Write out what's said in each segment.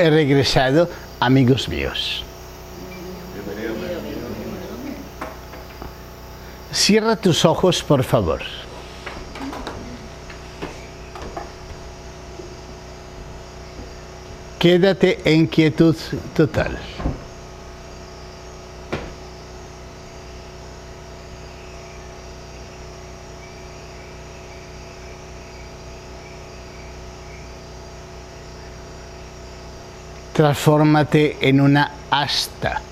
he regresado, amigos míos. Cierra tus ojos, por favor. Quédate en quietud total. Transfórmate en una asta.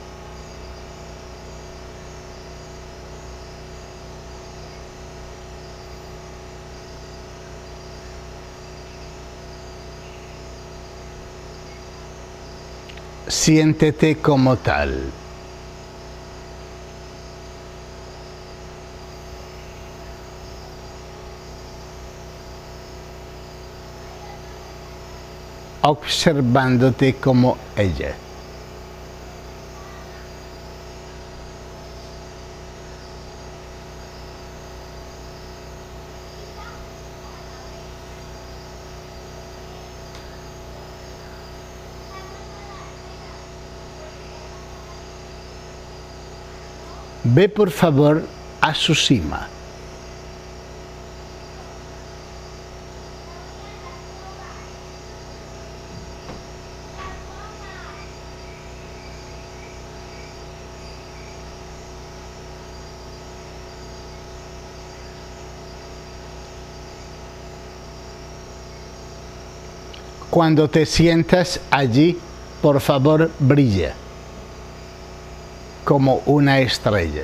Siéntete como tal. Observándote como ella. Ve por favor a su cima. Cuando te sientas allí, por favor, brilla como una estrella.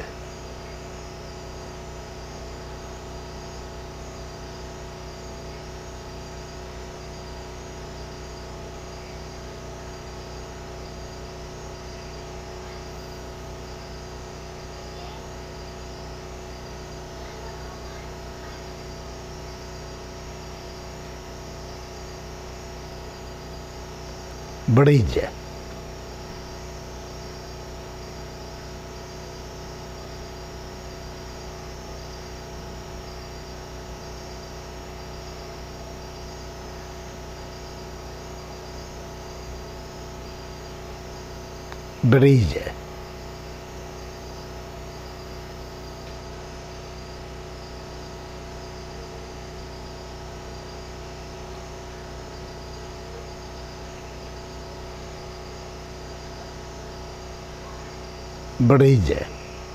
Brilla. Brilla. Brilla.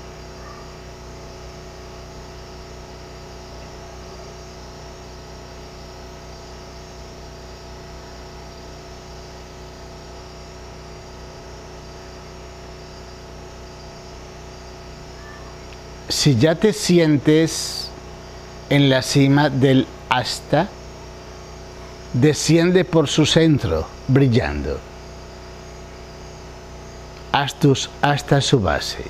Si ya te sientes en la cima del asta, desciende por su centro, brillando, hasta su base.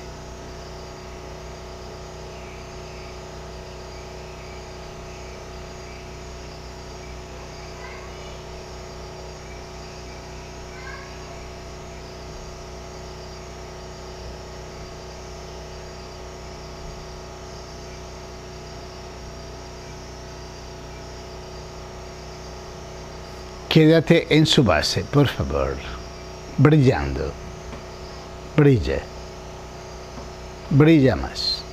Quédate en su base, por favor, brillando. Brilla. Brilla más.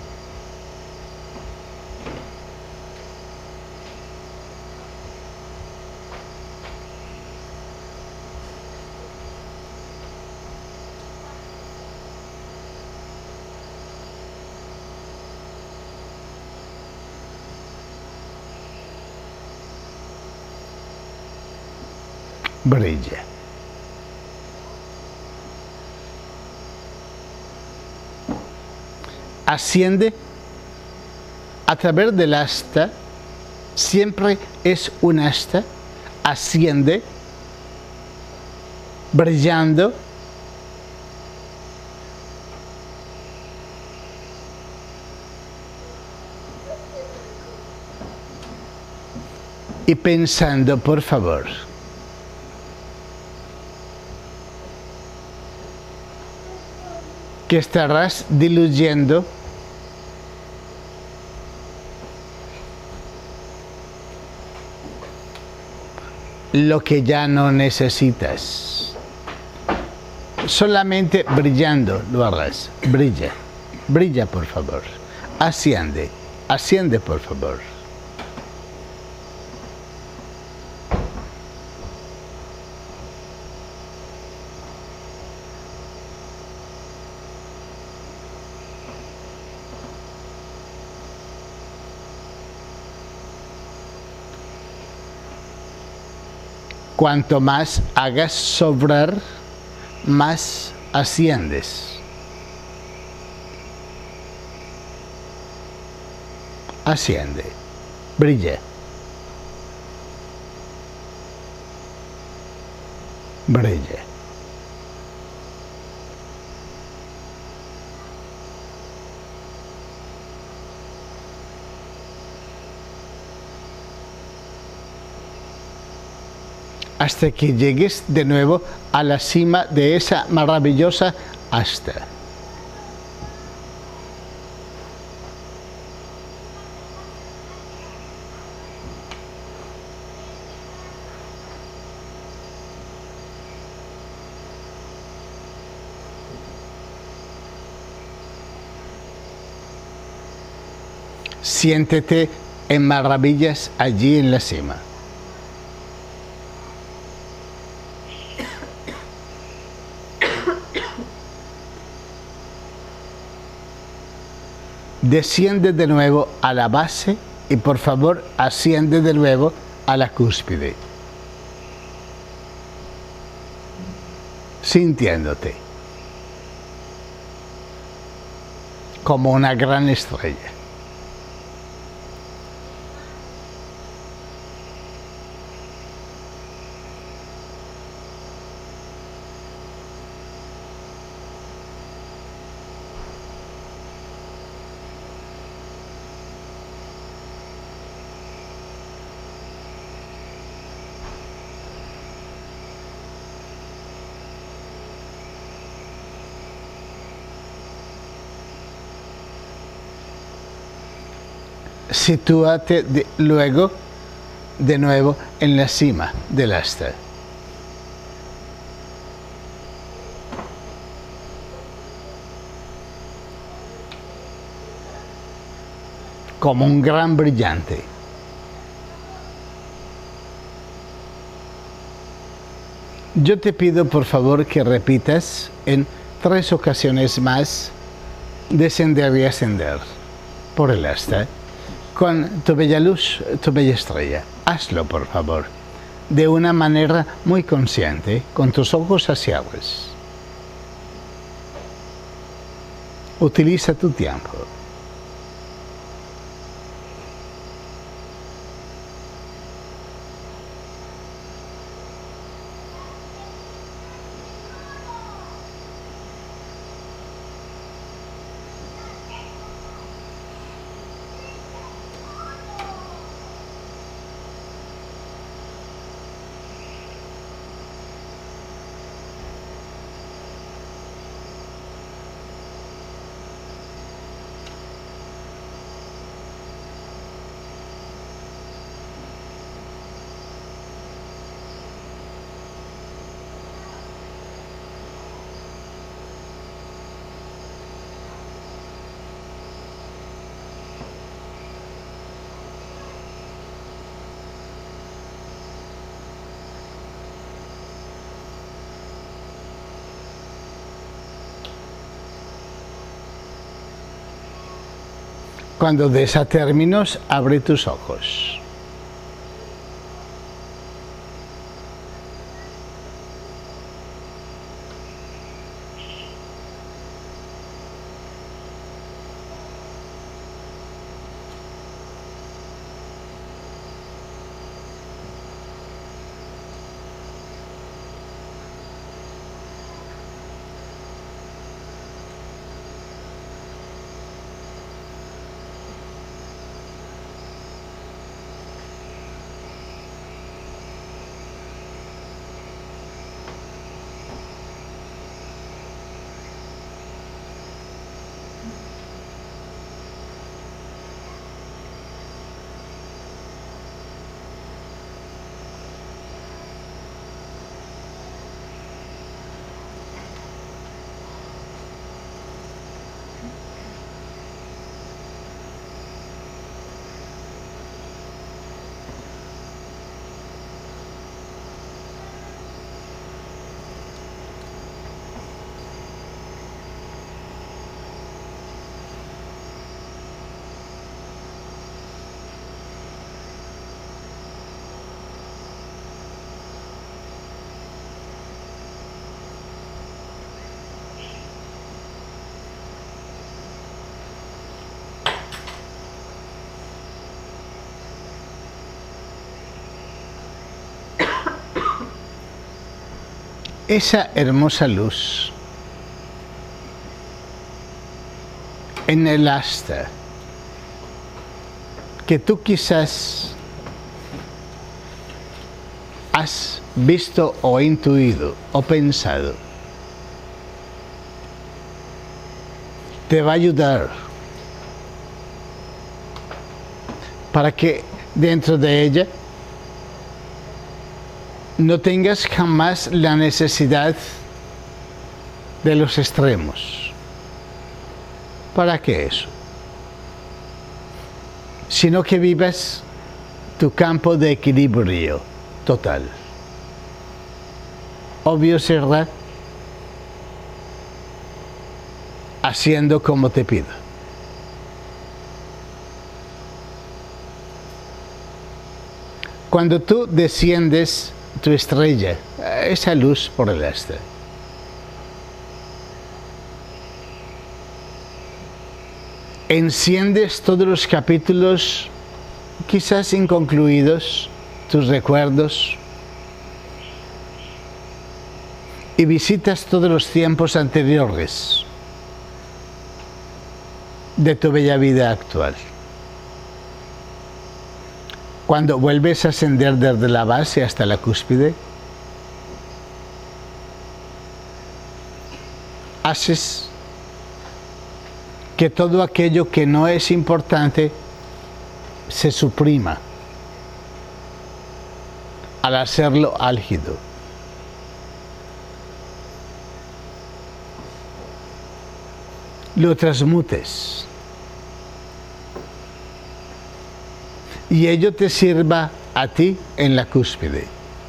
Brilla. Asciende a través del asta, siempre es un asta, asciende, brillando, y pensando, por favor, que estarás diluyendo lo que ya no necesitas. solamente brillando lo harás. Brilla, brilla por favor. Asciende, asciende por favor. Cuanto más hagas sobrar, más asciendes. Asciende, brilla. Brilla. Hasta que llegues de nuevo a la cima de esa maravillosa asta. Siéntete en maravillas allí en la cima. Desciende de nuevo a la base y por favor asciende de nuevo a la cúspide. Sintiéndote como una gran estrella. Sitúate luego de nuevo en la cima del asta. Como un gran brillante. Yo te pido por favor que repitas en 3 ocasiones más descender y ascender por el asta con tu bella luz, tu bella estrella. Hazlo por favor, de una manera muy consciente, con tus ojos cerrados. Utiliza tu tiempo. Cuando des a términos, abre tus ojos. esa hermosa luz en el asta que tú quizás has visto o intuido o pensado, te va a ayudar para que dentro de ella no tengas jamás la necesidad de los extremos. ¿Para qué eso? Sino que vivas tu campo de equilibrio total. Obvio será haciendo como te pido. Cuando tú desciendes tu estrella, esa luz por el este, enciendes todos los capítulos quizás inconcluidos, tus recuerdos, y visitas todos los tiempos anteriores de tu bella vida actual. Cuando vuelves a ascender desde la base hasta la cúspide, haces que todo aquello que no es importante se suprima al hacerlo álgido. Lo transmutes y ello te sirva a ti en la cúspide.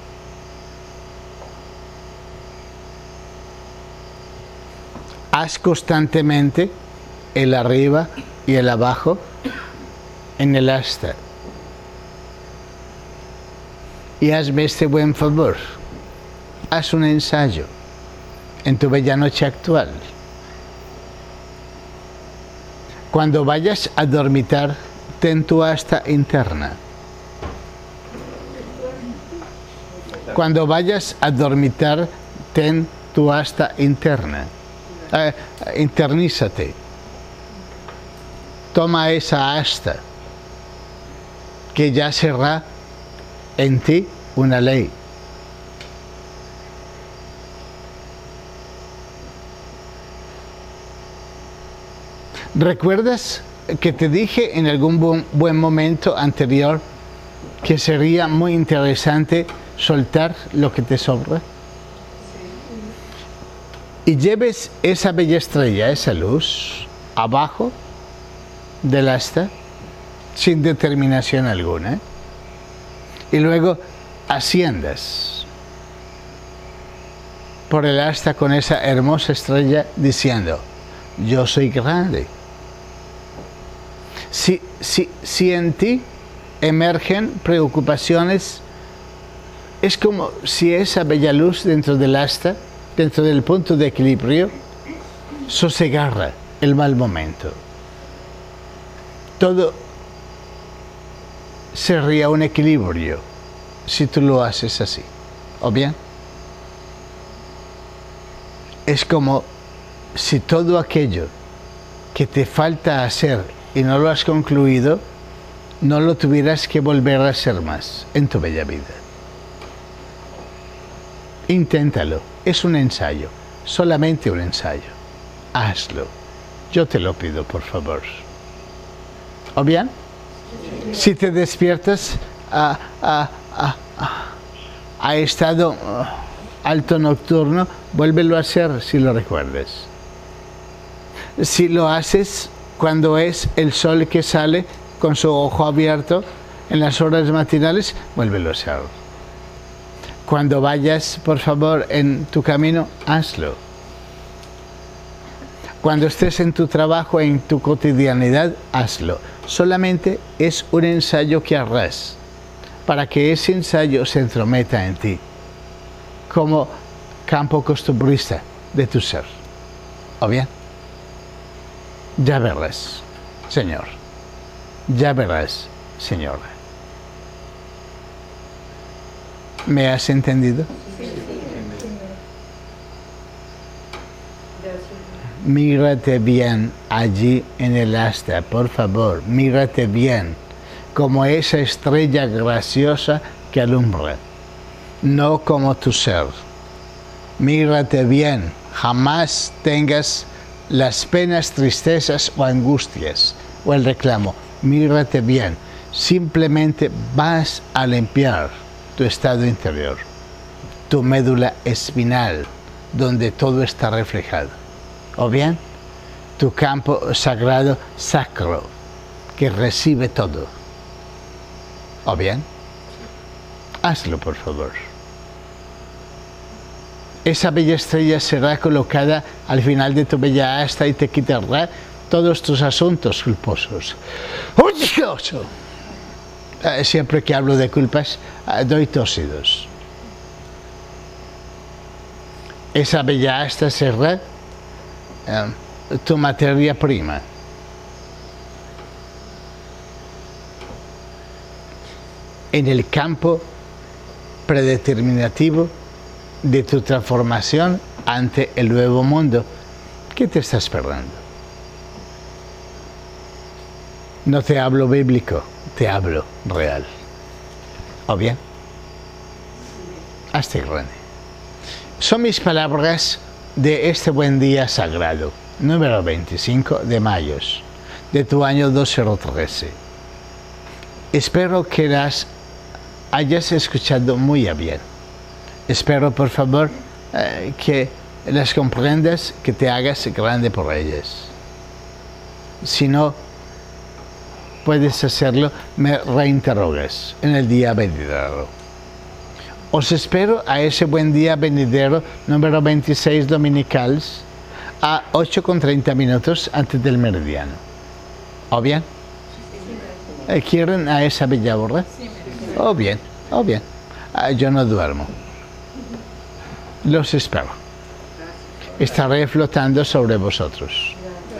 Haz constantemente el arriba y el abajo en el asta. Y hazme este buen favor. Haz un ensayo en tu bella noche actual. Cuando vayas a dormitar, ten tu asta interna. Cuando vayas a dormitar, ten tu asta interna. Internízate. Toma esa asta, que ya será en ti una ley. ¿Recuerdas que te dije en algún buen momento anterior que sería muy interesante soltar lo que te sobra? Y lleves esa bella estrella, esa luz, abajo del asta, sin determinación alguna, y luego asciendas por el asta con esa hermosa estrella diciendo: yo soy grande. Si en ti emergen preocupaciones, es como si esa bella luz dentro del asta, dentro del punto de equilibrio, sosegara el mal momento. Todo sería un equilibrio si tú lo haces así. ¿O bien? Es como si todo aquello que te falta hacer y no lo has concluido, no lo tuvieras que volver a hacer más en tu bella vida. Inténtalo, es un ensayo, solamente un ensayo. Hazlo, yo te lo pido, por favor. ¿O bien? Si te despiertas a estado alto nocturno, vuélvelo a hacer si lo recuerdes. Si lo haces cuando es el sol que sale con su ojo abierto en las horas matinales, vuélvelo a hacer. Cuando vayas, por favor, en tu camino, hazlo. Cuando estés en tu trabajo, en tu cotidianidad, hazlo. Solamente es un ensayo que harás para que ese ensayo se entrometa en ti como campo costumbrista de tu ser. ¿O bien? Ya verás, Señor. Ya verás, Señora. ¿Me has entendido? Mírate bien allí en el asta, por favor, mírate bien, como esa estrella graciosa que alumbra, no como tu ser. Mírate bien, jamás tengas las penas, tristezas o angustias o el reclamo. Mírate bien, simplemente vas a limpiar tu estado interior, tu médula espinal, donde todo está reflejado. O bien, tu campo sagrado sacro, que recibe todo. O bien, hazlo por favor. Esa bella estrella será colocada al final de tu bella asta y te quitará todos tus asuntos culposos. Siempre que hablo de culpas, doy tosidos. Esa bella asta será tu materia prima. En el campo predeterminativo de tu transformación ante el nuevo mundo, ¿qué te está esperando? No te hablo bíblico, te hablo real. ¿O bien? Hazte grande. Son mis palabras de este buen día sagrado, número 25 de mayo, de tu año 2013. Espero que las hayas escuchado muy bien. Espero, por favor, que las comprendas, que te hagas grande por ellas. Si no puedes hacerlo, me reinterrogas en el día venidero. Os espero a ese buen día venidero número 26 dominical a 8:30 antes del meridiano. ¿O bien? ¿Quieren a esa bella hora? ¿O bien? ¿O bien? Yo no duermo. Los espero. Estaré flotando sobre vosotros.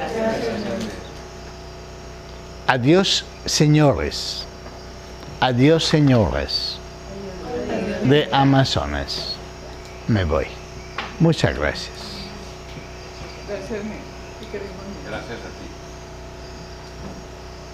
Adiós, señores. Adiós, señores de Amazonas. Me voy. Muchas gracias. Gracias a ti.